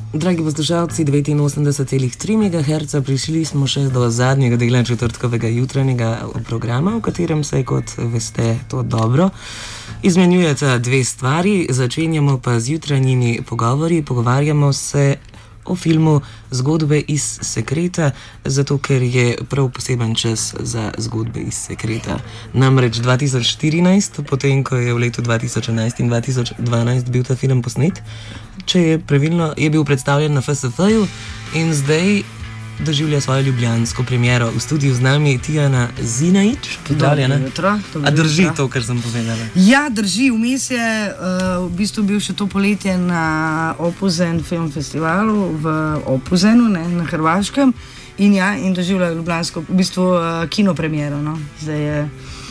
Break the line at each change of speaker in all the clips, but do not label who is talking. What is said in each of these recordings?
Dragi poslušalci, 89,3 MHz, prišli smo še do zadnjega dela četrtkovega jutranjega programa, v katerem se, kot veste, to dobro izmenjujeta dve stvari. Začenjamo pa z jutranjimi pogovori. Pogovarjamo se o filmu Zgodbe iz sekreta, zato ker je prav poseben čas za zgodbe iz sekreta. Namreč 2014, potem ko je v letu 2011 in 2012 bil ta film posnet, če je pravilno, je bil predstavljen na FSF-ju in zdaj doživlja svojo ljubljansko premiero. V studiu z nami je Tijana Zinajić. Pozdravljena. A drži to, kar sem povedala?
Ja, drži. Vmes je v bistvu bil še to poletje na Opuzen film festivalu v Opuzenu, na Hrvaškem, in doživlja ljubljansko, v bistvu kino premiero. No. Zdaj je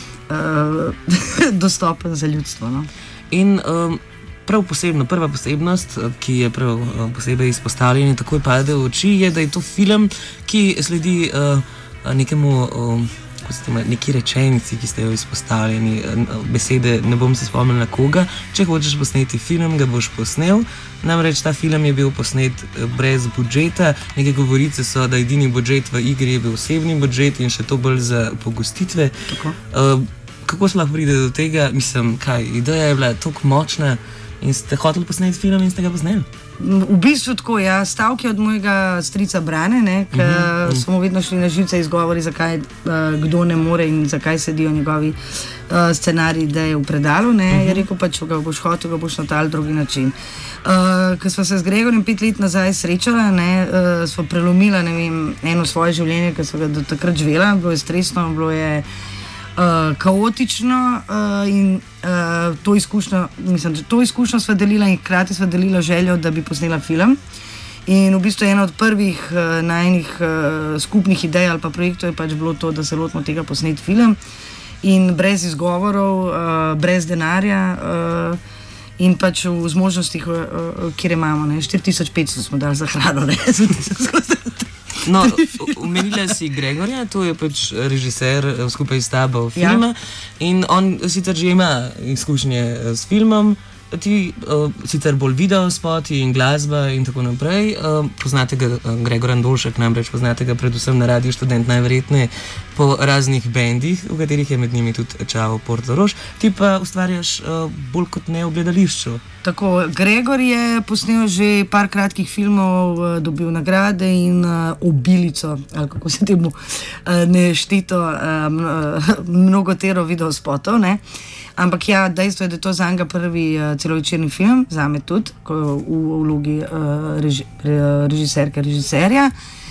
dostopen za ljudstvo. No.
In prav prva posebnost, ki je prav posebej izpostavljena in takoj pade v oči, je, da je to film, ki sledi neki rečenici, ki ste jo izpostavljeni, besede, ne bom se spomnil na koga. Če hočeš posneti film, ga boš posnel. Namreč ta film je bil posnet brez budžeta. Neke govorice so, da edini budžet v igri je bil osebni budžet in še to bolj za pogostitve. Kako se lahko pride do tega? Mislim, ideja je bila tako močna, in ste hoteli posneti film in ste ga posneli?
V bistvu tako, ja. Stavki od mojega strica Brane, ker smo vedno šli na živce izgovori, zakaj kdo ne more in zakaj sedijo njegovi scenariji, da je v predalu. Je rekel pa, če ga boš hotel, ga boš na ta ali drugi način. Ko smo se z Gregorjem 5 let nazaj srečala, smo prelomila eno svoje življenje, ki smo ga do takrat živela, bilo je stresno, bilo je kaotično in to izkušnjo sva delila in hkrati sva delila željo, da bi posnela film. In v bistvu ena od prvih najinih skupnih idej ali pa projektov je pač bilo to, da se lotimo tega posneti film in brez izgovorov, brez denarja in pač v zmožnostih, kjer imamo. 4500 smo dali za hrano.
No, omenila si Gregorja, to je pač režiser skupaj s tabo filma, in on sicer že ima izkušnje s filmom, ti sicer bolj videospoti in glasba in tako naprej. Poznate ga, Gregor Andoljšek, namreč poznate ga predvsem na Radiu Študent, najverjetneje po raznih bendih, v katerih je med njimi tudi Čavo Portorož. Ti pa ustvarjaš bolj kot ne v gledališču.
Tako, Gregor je posnel že par kratkih filmov, dobil nagrade in obilico, ali kako se temu neštito, mnogotero videospotov, Ampak ja, dejstvo je, da je to zanj prvi celovečerni film, zame tudi, v vlogi režiserja.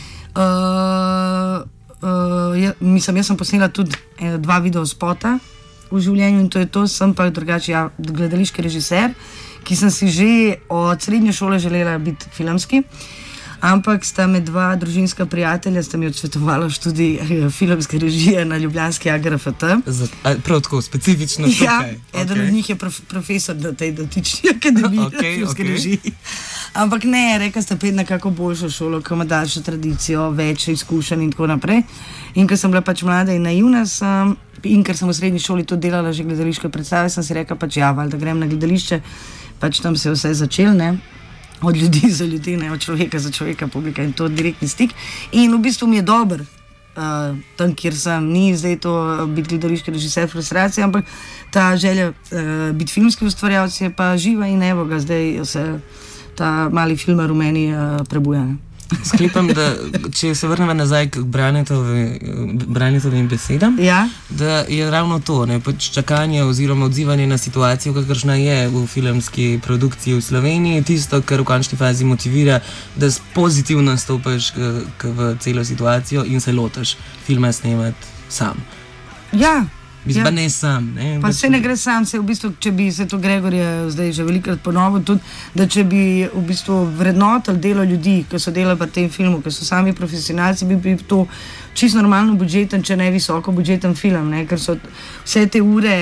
Jaz sem posnela tudi 2 videospota v življenju in to je to, sem pa drugače gledališki režiser, ki sem si že od srednje šole želela biti filmski, ampak sta me 2 družinska prijatelja, sta mi odsvetovala študij filmske režije na ljubljanski AGRFT.
Prav tako, specifično tukaj?
Ja, eden od njih je profesor na tej dotični akademiji filmske režije. Ampak ne, rekla sta pet na kako boljšo šolo, ki ima daljšo tradicijo, več izkušenj in tako naprej. In ker sem bila pač mlada in naivna, in ker sem v srednji šoli tudi delala že gledališke predstave, sem si rekla pač da grem na gledališče, pač tam se je vse začelo, od ljudi za ljudi, od človeka za človeka, publika in to direktni stik. In v bistvu mi je dober tam, kjer sem, ni zdaj to biti gledališki režiser frustracije, ampak ta želja biti filmski ustvarjalec je pa živa in evo ga, zdaj se ta mali filmar v meni prebuja.
Sklepam, da če se vrnemo nazaj k Branetovim besedam, da je ravno to, pač čakanje oziroma odzivanje na situacijo, kakršna je v filmski produkciji v Sloveniji, tisto, kar v končni fazi motivira, da pozitivno stopaš v celo situacijo in se lotaš filma snemati sam.
Ja.
Pa ne sam.
Pa se ne gre sam, v bistvu, če bi se to Gregor je zdaj že velikrat ponovil, tudi, da če bi v bistvu vrednotili delo ljudi, ki so delali pri tem filmu, ki so sami profesionalci, bi to čisto normalno budžeten, če ne visoko budžeten film, ker so vse te ure,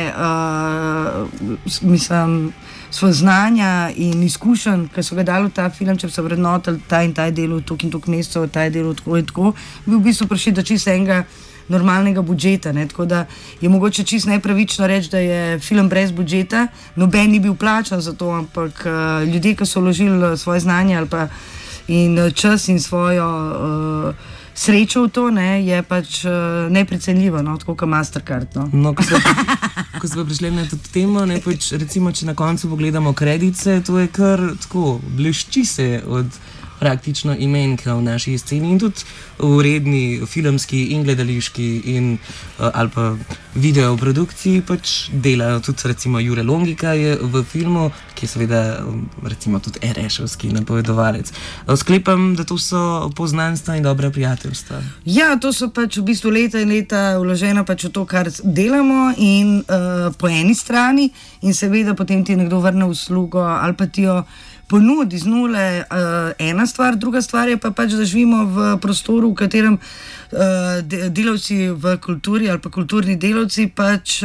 znanja in izkušenj, ki so ga dali v ta film, če bi so vrednotili ta in ta delo, tok in tok mesecev, ta delo tako in tako, bi v bistvu prišli do čisto enega normalnega budžeta, tako da je mogoče čisto nepravično reči, da je film brez budžeta, noben ni bil plačan za to, ampak ljudje, ki so vložili svoje znanje ali pa in čas in svojo srečo v to, je pač neprecenljivo, tako kot Mastercard.
Ko smo prišli na to temo, pač, recimo, če na koncu pogledamo kredice, to je kar tako, blešči se od praktično imenka v naši sceni in tudi v redni filmski in gledališki in ali pa video produkciji pač delajo tudi recimo Jure Longika je v filmu, ki je seveda recimo tudi RS-ovski napovedovalec. Sklepam, da to so poznanstva in dobra prijateljstva.
Ja, to so pač v bistvu leta in leta vložena pač v to, kar delamo in po eni strani in seveda potem ti nekdo vrne uslugo ali pa ti jo ponudi z nule ena stvar, druga stvar je pa pač, da živimo v prostoru, v katerem delavci v kulturi ali pa kulturni delavci pač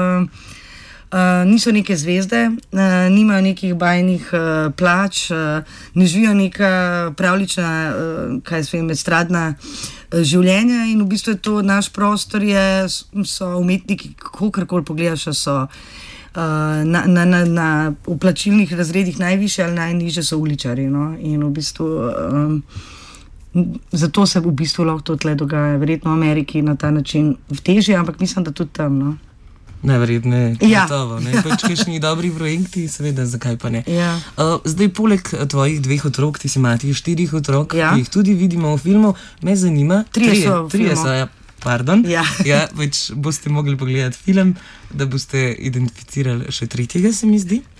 niso neke zvezde, nimajo nekih bajnih plač, ne živijo neka pravlična, estradna življenja in v bistvu je to naš prostor, so umetniki, kakorkoli pogledaš, so na uplačilnih razredih najvišje ali najnižje so uličari. In v bistvu zato se v bistvu lahko to tle dogaja. Verjetno v Ameriki na ta način težje, ampak mislim, da tudi tam.
Najverjetneje, gotovo. Pač kakšni dobri projekti, seveda, zakaj pa ne.
Ja.
Zdaj, poleg tvojih 2 otrok, ti si mati 4 otrok, ki jih tudi vidimo v filmu, me zanima.
3 so.
Pardon.
Ja.
Več boste mogli pogledati film, da boste identificirali še 3, se mi zdi.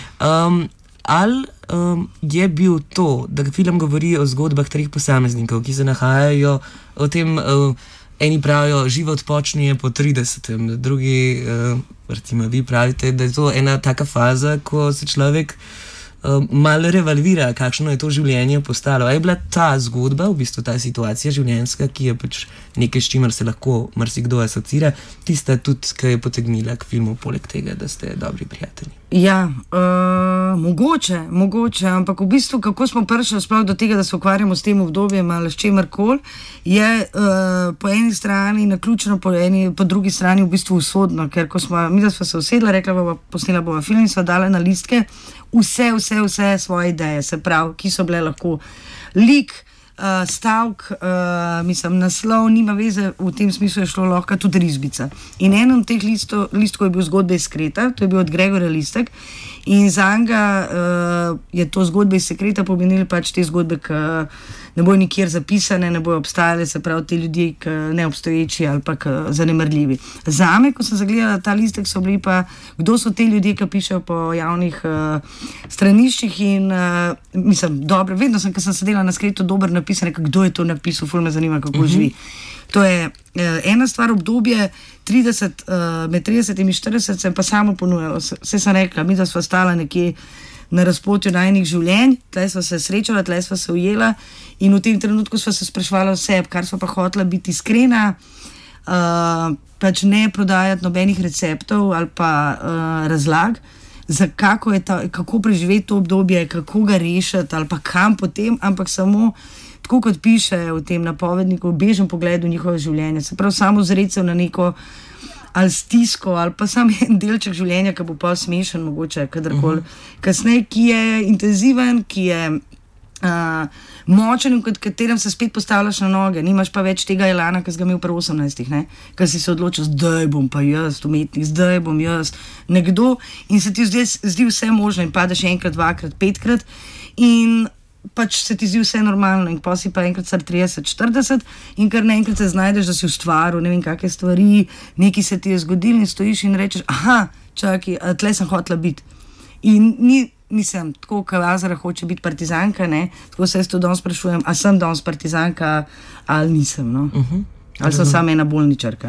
Ali je bil to, da film govori o zgodbah 3 posameznikov, ki se nahajajo v tem, eni pravijo, život počne po 30, drugi, recimo vi pravite, da je to ena taka faza, ko se človek malo revalvira, kakšno je to življenje postalo. Je bila ta zgodba, v bistvu ta situacija življenjska, ki je pač nekaj, s čimer se lahko marsikdo asocira, tista tudi, ki je potegnila k filmu, poleg tega, da ste dobri prijatelji?
Ja, mogoče, ampak v bistvu, kako smo prišli sploh do tega, da se ukvarjamo s tem obdobjem ali s čemarkoli, je po eni strani naključno, po drugi strani v bistvu usodno, ker ko smo, mi da smo se usedla, rekla, posnela bova film in sva dala na listke vse svoje ideje, se pravi, ki so bile lahko lik, stavk, naslov, nima veze, v tem smislu je šlo lahko tudi risbica. In eno od teh listkov je bil Zgodbe iz Kreta, to je bil od Gregorja Listek in zanga je to Zgodbe iz Sekreta pomenili pač te zgodbe, ki ne bojo nikjer zapisane, ne bojo obstajale, se pravi te ljudje, ki neobstoječi ali pa zanemrljivi. Zame, ko sem zagledala ta listek, so bili pa, kdo so te ljudje, ki pišejo po javnih straniščih in dobro, vedno sem, ko sem sedela na skretu, dober napisan, kdo je to napisal, ful me zanima, kako živi. To je ena stvar, obdobje 30, med 30 in 40 sem pa samo ponujala, vse sem rekla, mi da sva stala nekje na razpotju najnih življenj, tle sva se srečala, tle sva se ujela in v tem trenutku sva se spraševala vse, kar sva pa hotela biti iskrena, pač ne prodajati nobenih receptov ali pa razlag, kako preživeti to obdobje, kako ga rešiti ali pa kam potem, ampak samo tako kot piše v tem napovedniku, bežen pogled v njihovo življenje, se pravi samo zrecev na neko ali stisko, ali pa sam en delček življenja, ki bo pa smešen, mogoče kadarkoli kasneje, ki je intenziven, ki je močen in v katerem se spet postavljaš na noge, nimaš pa več tega elana, ki si ga imel pri 18, ker si se odločil, zdaj bom pa jaz umetnik, zdaj bom jaz nekdo in se ti zdi vse možno in padeš enkrat, dvakrat, 5krat in pač se ti zdi vse normalno in pa si pa enkrat star 30, 40 in kar naenkrat se znajdeš, da si ustvaril ne vem kakšne stvari, nekaj se ti je zgodilo in stojiš in rečeš, čakaj, tle sem hotela biti. In mislim, tako kot Lazara hoče biti partizanka, tako se jaz to danes sprašujem, a sem danes partizanka ali nisem, ali sem samo ena bolničarka.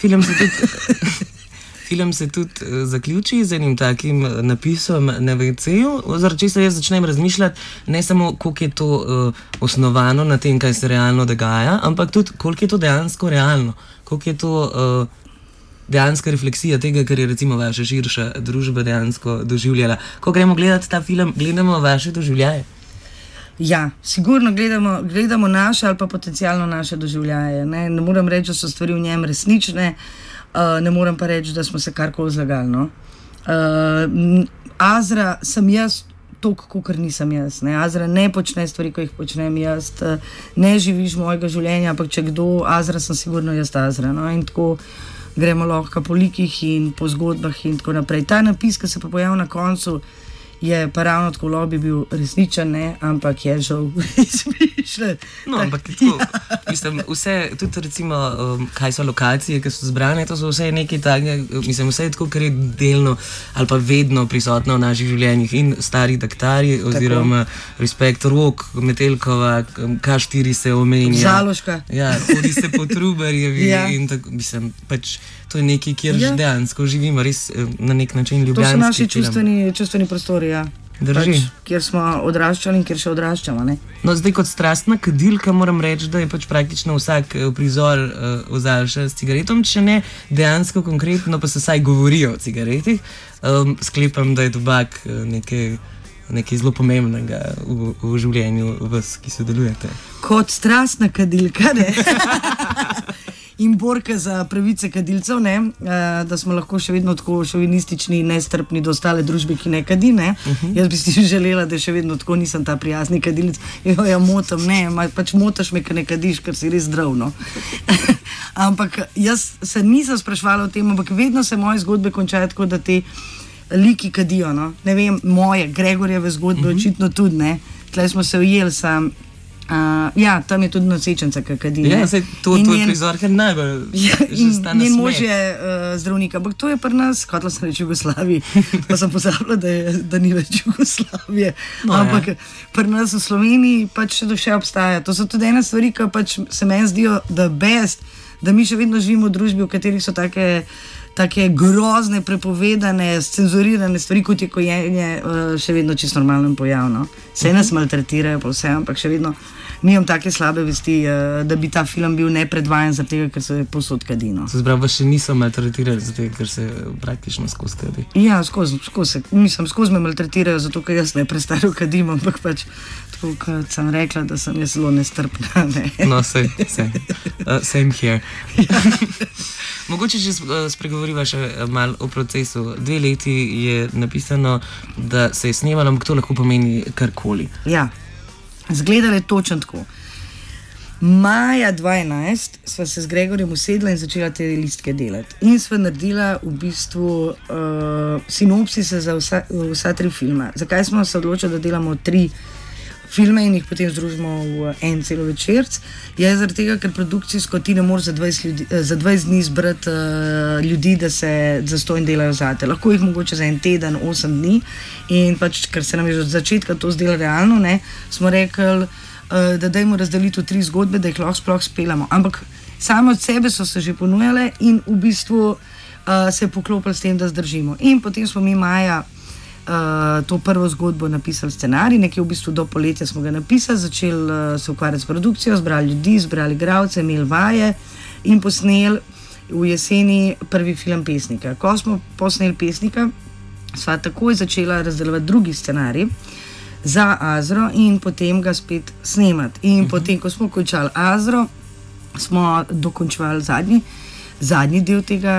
Film se tudi zaključi z enim takim napisom na WC-ju, zaradi česar jaz začnem razmišljati ne samo, koliko je to osnovano na tem, kaj se realno dogaja, ampak tudi, koliko je to dejansko realno, koliko je to dejanska refleksija tega, kar je recimo vaša širša družba dejansko doživljala. Ko gremo gledati ta film, gledamo vaše doživljaje?
Ja, sigurno gledamo naše ali pa potencialno naše doživljaje. Ne moram reči, da so stvari v njem resnične, ne moram pa reči, da smo se karkoli zlagali. Azra sem jaz toliko, kot nisem jaz. Ne. Azra ne počne stvari, ko jih počnem jaz, ne živiš mojega življenja, ampak če kdo, Azra sem sigurno jaz Azra. No. In tako gremo lahko po likih in po zgodbah in tako naprej. Ta napis, ki se pa pojavil na koncu, je pa ravno tako lobby bil resničen, ne, ampak je žal izmišljen.
No, ampak tako, mislim, vse, tudi recimo, kaj so lokacije, ki so zbrane, to so vse nekaj takega, mislim, vse je tako, kar je delno ali pa vedno prisotno v naših življenjih in stari daktari, oziroma Respekt, Rok, Metelkova, K4 se omenja.
Zaloška.
Ja, hodi se po Trubarjevi in tako, mislim, pač to je nekaj, kjer že dejansko živimo, res na nek način ljubljanski.
To so naši čustveni prostori, ja.
Drži.
Pač, kjer smo odraščali in kjer še odraščamo, ne?
No, zdaj kot strastna kadilka moram reči, da je pač praktično vsak prizor ozaljša s cigaretom, če ne dejansko konkretno, pa se saj govorijo o cigaretih. Sklepam, da je tobak nekaj zelo pomembnega v življenju vas, ki sodelujete.
Kot strastna kadilka, ne? In borka za pravice kadilcev, ne, da smo lahko še vedno tako šovinistični in nestrpni do ostale družbe, ki ne kadi. Ne. Jaz bi si želela, da še vedno tako nisem ta prijazni kadilec. Ja, motam, ne, pač motaš me, ker ne kadiš, ker si res zdrav. No. Ampak jaz se nisem spraševala o tem, ampak vedno se moje zgodbe končajo tako, da te liki kadijo. No. Ne vem, moje, Gregorjeve zgodbe očitno tudi, ne. Tlej smo se ujeli sam. Ja, tam je tudi nosečenca, ki kadi.
Ja, to je prizor, ker najbolj že sta na
njen mož
smet.
je zdravnik, ampak to je pri nas, hotela sem reči Jugoslaviji, pa sem pozabila, da ni več Jugoslavije.
No,
ampak pri nas v Sloveniji pač še obstaja. To so tudi ene stvari, ki pač se meni zdijo the best, da mi še vedno živimo v družbi, v katerih so take grozne, prepovedane, scenzurirane stvari, kot je kojenje, še vedno čisto normalno in pojavno. Vse nas maltretirajo, pa vse, ampak še vedno nimam take slabe vesti, da bi ta film bil nepredvajan, zaradi tega, ker se povsod kadi. No.
Se zbrav, vas še niso maltretirali, zato ker se praktično skozi kadi.
Ja, skozi me maltretirajo, zato ker jaz ne prestaro kadim, ampak pač tako, kot sem rekla, da sem jaz zelo nestrpna. Ne.
No, same here. Mogoče, če spregovoriva še malo o procesu. 2 leti je napisano, da se je snemalo, ampak to lahko pomeni karkoli.
Ja, zgledalo je točno tako. Maja 2011 sva se z Gregorjem usedla in začela te listke delati. In sva naredila v bistvu sinopsise za vsa 3 filma. Zakaj smo se odločili, da delamo 3 filme in jih potem združimo v en celovečerc? Je zaradi tega, ker produkcijsko ti ne moreš za 20 dni zbrati ljudi, da se zastonj delajo zate. Lahko jih mogoče za en teden, 8 dni. In pač, ker se nam je že od začetka to zdelo realno, ne, smo rekli, da dajmo razdeliti v 3 zgodbe, da jih lahko sploh speljamo. Ampak same od sebe so se že ponujale in v bistvu se je poklopili s tem, da zdržimo. In potem smo mi maja to prvo zgodbo napisali scenarij, nekje v bistvu do poletja smo ga napisali, začeli se ukvarjati s produkcijo, zbrali ljudi, zbrali igralce, imeli vaje in posneli v jeseni prvi film Pesnika. Ko smo posneli Pesnika, sva takoj začela razdeljevati drugi scenarij za Azro in potem ga spet snemati. In potem, ko smo končali Azro, smo dokončevali zadnji del tega,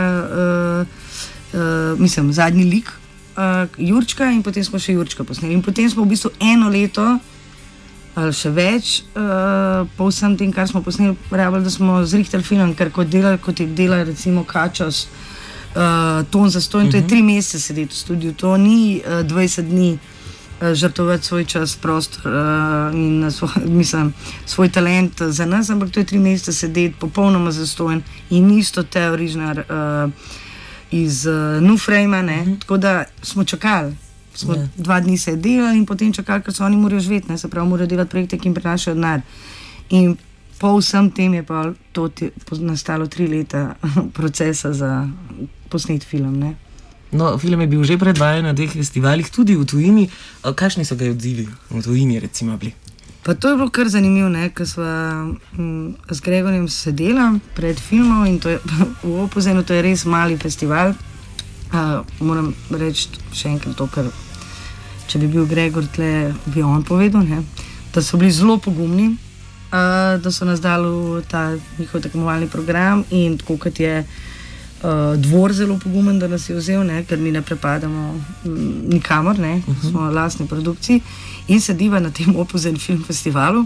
zadnji lik Jurčka in potem smo še Jurčka posneli. In potem smo v bistvu 1 leto ali še več po vsem tem, kar smo posneli, rabili, da smo zrihtali film, ker kot je dela recimo Kačos, ton za ston, to je 3 mesece sedeti v studiu, to ni 20 dni žrtvovati svoj čas, prostor in svoj talent za nas, ampak to je 3 mesece sedeti popolnoma zastojen in isto Teo Rižnar iz New Frame, tako da smo čakali. Smo 2 dni se delali in potem čakali, ker so oni morajo živeti, se pravi, morajo delati projekte, ki jim prinašajo denar. In po vsem tem je pa to nastalo 3 leta procesa za posnet film, ne.
No, film je bil že predvajan na teh festivalih, tudi v tujini. Kakšni so ga odzivi v tujini, recimo, bili?
Pa to je bilo kar zanimivo, ker sva z Gregorjem sedela pred filmom in to je, v Opuzenu to je res mali festival. Moram reči še enkrat to, ker če bi bil Gregor tle, bi on povedal, da so bili zelo pogumni, da so nas dali v ta njihov tekmovalni program in tako kot je Dvor zelo pogumen, da nas je vzel, ne, ker mi ne prepadamo nikamor, ne, smo v lastni produkciji in sediva na tem Opuzen film festivalu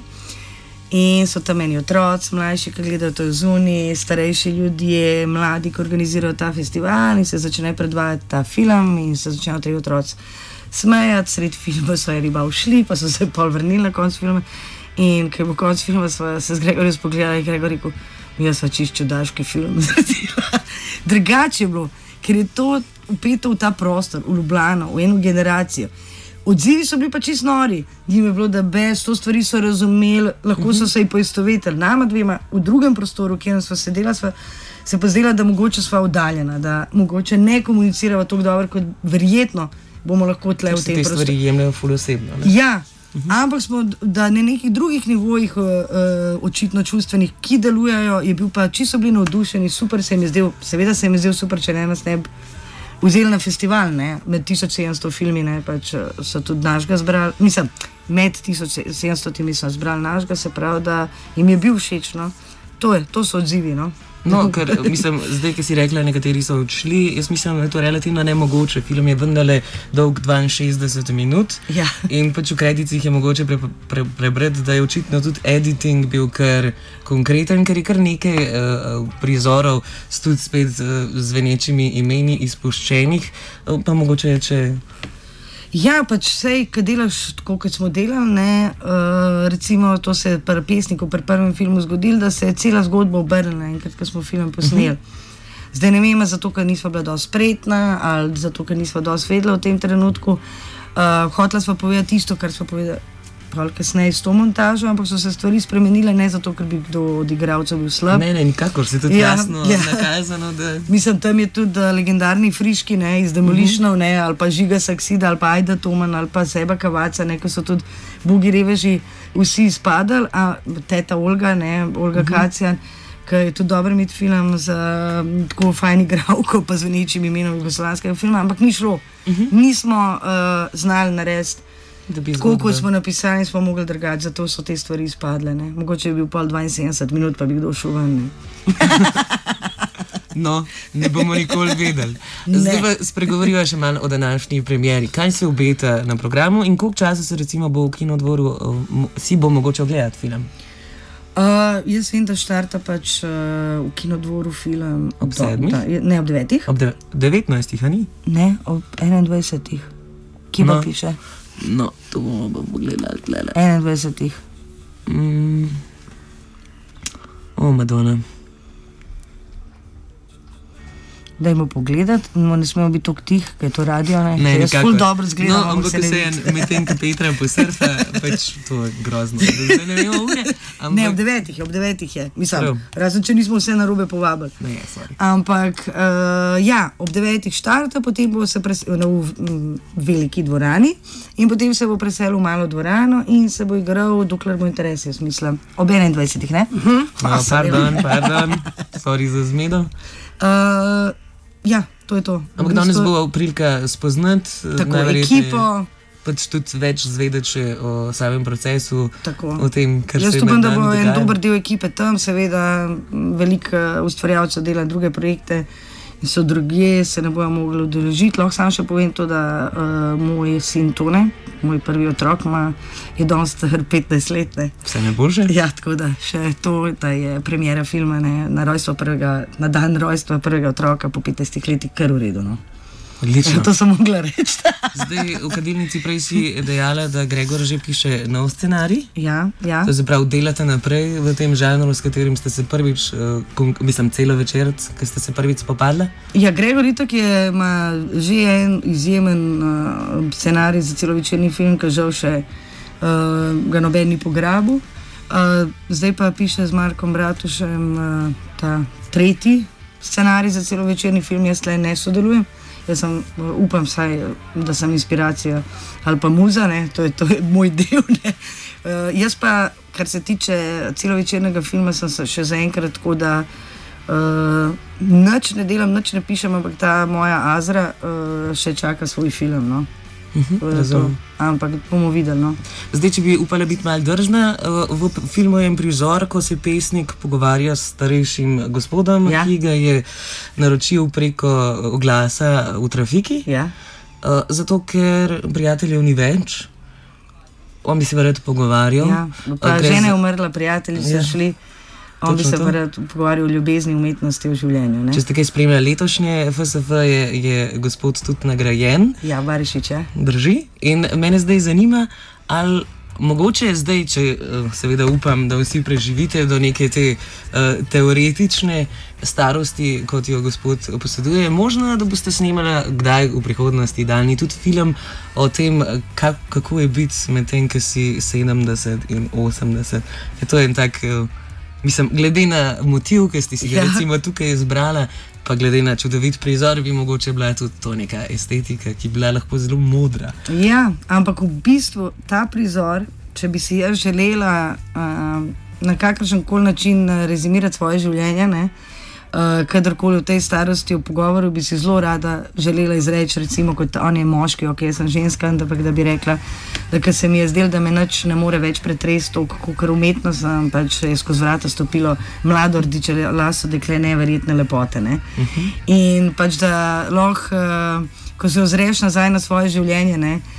in so tam meni otroci, mlajši, ki gledajo to zunaj, starejši ljudje, mladi, ki organizirajo ta festival in se začne predvajati ta film in se začnejo tri otroci smejati, sredi filma so riba ušli, pa so se pol vrnili na konc filma in ker bo konc filma so se z Gregorjem spogledali in Gregor rekel, jaz sva čišču daški film zredila. Drugače je bilo, ker je to upeto v ta prostor, v Ljubljano, v eno generacijo. Odzivi so bili pa čisto nori, njim je bilo, da bez to stvari so razumeli, lahko so se ji poistovetili. Nama dvema v drugem prostoru, kjer sva sedela, se pa zdela, da mogoče sva oddaljena, da mogoče ne komunicirava tako dobro, kot verjetno bomo lahko tle v tem prostoru.
Te stvari jemljajo ful osebno, ne?
Ja, ampak smo, da na nekih drugih nivojih očitno čustvenih, ki delujejo, je bil pa čisto bili navdušeni, super se mi zdel, seveda se mi zdel super, če ne nas ne bi vzeli na festival, ne, med 1700 filmi, ne, pač so tudi našega zbrali, mislim, med 1700 smo zbrali našega, se pravi, da jim je bil všeč, no, to so odzivi, no.
No, ker mislim, zdaj, ki si rekla, nekateri so odšli, jaz mislim, da je to relativno nemogoče. Film je vendarle dolg 62 minut in pač v kredicih je mogoče prebrati, da je očitno tudi editing bil kar konkreten, ker je kar nekaj prizorov tudi spet z zvenečimi imeni izpuščenih, pa mogoče če...
Ja, pač sej, ko delaš tako, kot smo delali, ne, recimo to se je pri pesniku, pri prvem filmu zgodilo, da se je cela zgodba obrnila enkrat, ko smo film posneli. Zdaj ne vem, zato, ker nisva bila dosti spretna ali zato, ker nisva dosti vedela v tem trenutku. Hotela sva povedati isto, kar sva povedala kasneje s to montažo, ampak so se stvari spremenile, ne zato, ker bi kdo od igralcev bil slab.
Ne, nikakor, se tudi jasno nakazano, da...
Mislim, tam je tudi legendarni Friški, ne, iz Demolitionov, ne, ali pa Žiga Saksida, ali pa Ajda Toman, ali pa Seba Kavaca, ne, ko so tudi Bugi reveži vsi izpadali, a teta Olga, ne, Olga Kacijan, ki je tudi dobro imeti film z tako fajn igralko, pa z zvenečim imenom jugoslovanskega filma, ampak ni šlo. Nismo znali narediti tako, kot smo napisali, smo mogli drugače, zato so te stvari izpadle. Ne? Mogoče je bil pol 72 minut, pa bi kdo šel ven.
No, ne bomo nikoli vedeli. Zdaj pa spregovoriva še malo o današnji premieri. Kaj se obeta na programu in koliko časa se recimo bo v Kinodvoru si bo mogoče ogledati film?
Jaz vem, da štarta pač v Kinodvoru film
ob 7?
Ne, ob 9.
Ob 19, a ni?
Ne, ob 21. Kje pa piše?
No, to bomo pogledali tlele.
21.
Madonna.
Dajmo pogledati, ne smemo biti tako tih, ker je to radio, ne?
Ne,
jaz ful dobro zgledam.
No, ampak se je med tem, ko Petra posurfa, pač to je grozno. Zdaj ne vemo ure.
Ne, ob 9 je. Mislim, razen če nismo vse narobe povabili.
Ne, sorry.
Ampak, ja, ob 9 štarta, potem bo se preselil v veliki dvorani in potem se bo preselil v malo dvorano in se bo igral, dokler bo interes, jaz mislim. Ob 21, ne?
No, pardon, sorry za zmedo.
Ja, to je to.
Ampak danes bo prilika spoznati
ekipo.
Pač tudi več zvedeti o samem procesu, o tem, kar se je med nami dogajalo.
Jaz upam, da bo en dober del ekipe tam, seveda veliko ustvarjalcev dela druge projekte in so drugje, se ne bojo mogli udeležiti. Lahko sam še povem to, da moj sin Tone, moj prvi otrok, je danes star 15 let. Ne.
Vse najboljše?
Ja, tako da še to, da je premiera filma, ne, na dan rojstva prvega otroka po 15 letih kar v redu. No.
Odlično.
To sem mogla reči.
Zdaj, v kadilnici prej si dejala, da Gregor že piše nov scenarij.
Ja.
To se pravi, delate naprej v tem žanru, s katerim ste se prvič, mislim, celo večer, ko ste se prvič spopadli?
Ja, Gregor itak ima že en izjemen scenarij za celovečerni film, ki žal še ga noben ni pograbil. Zdaj pa piše z Markom Bratušem ta tretji scenarij za celovečerni film, jaz tle ne sodelujem. Jaz upam vsaj, da sem inspiracija ali pa muza, ne? To je moj del. Ne? Jaz pa, kar se tiče celovečernega filma, sem se še zaenkrat tako, da nič ne delam, nič ne pišem, ampak ta moja Azra še čaka svoj film. No? Ampak bomo videli. No.
Zdaj, če bi upala biti malo držna, v filmu je prizor, ko se pesnik pogovarja s starejšim gospodom, ki ga je naročil preko oglasa v trafiki. Zato, ker prijateljev ni več, on bi se verjetno pogovarjal.
Žena je umrla, prijatelji so šli. On bi se pogovarjal o ljubezni, umetnosti, o življenju. Ne?
Če ste kaj spremljali letošnje FSF, je gospod tudi nagrajen.
Ja, Barišič,
Drži. In mene zdaj zanima, ali mogoče zdaj, če seveda upam, da vsi preživite do neke te teoretične starosti, kot jo gospod poseduje, možno, da boste snemali kdaj v prihodnosti daljni tudi film o tem, kako je biti med tem, ki si 70 in 80. To je en tak... Mislim, glede na motiv, ki ste si ga recimo tukaj izbrala, pa glede na čudovit prizor, bi mogoče bila tudi to neka estetika, ki bi bila lahko zelo modra.
Ja, ampak v bistvu ta prizor, če bi si jaz želela na kakršen koli način rezimirati svoje življenje, ne, kadarkoli v tej starosti v pogovoru bi si zelo rada želela izreči, recimo kot on je moški, ok, jaz sem ženska, ampak da bi rekla, da ker se mi je zdelo, da me nič ne more več pretresti, ker umetnost pač je skozi vrata stopilo mlado rdiče laso dekle neverjetne lepote. Ne? In pač da lahko, ko se ozreš nazaj na svoje življenje,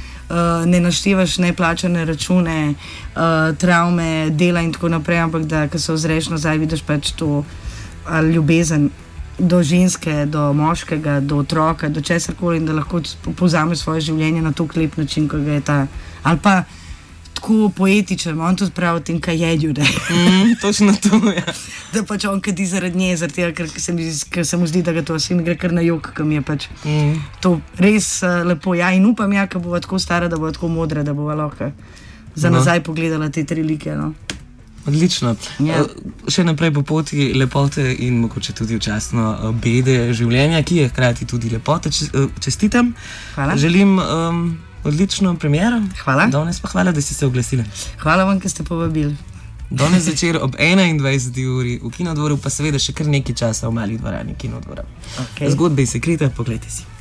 ne naštevaš neplačane račune, travme, dela in tako naprej, ampak da ko se ozreš nazaj, vidiš pač to ljubezen do ženske, do moškega, do otroka, do česarkoli in da lahko povzameš svoje življenje na tako lep način, kot ga je ta, ali pa tako poetičen, on tudi pravi o tem, kaj je ljudi.
Točno to, ja.
Da pač on kadi zaradi nje, zaradi tega, ker se mu zdi, da ga to vsi mi gre kar na jok, kam je pač to res lepo. Ja, in upam, ker bova tako stara, da bova tako modra, da bova lahko za nazaj pogledala te tri like, no.
Odlično. Še naprej po poti lepote in mogoče tudi včasno bede življenja, ki je hkrati tudi lepota. Čestitam.
Hvala.
Želim odlično premiero.
Hvala.
Danes pa hvala, da ste se oglasili.
Hvala vam, ker ste povabili.
Danes zvečer ob 21. uri v Kinodvoru, pa seveda še kar nekaj časa v mali dvorani Kinodvora. Zgodbe iz sekreta, poglejte si.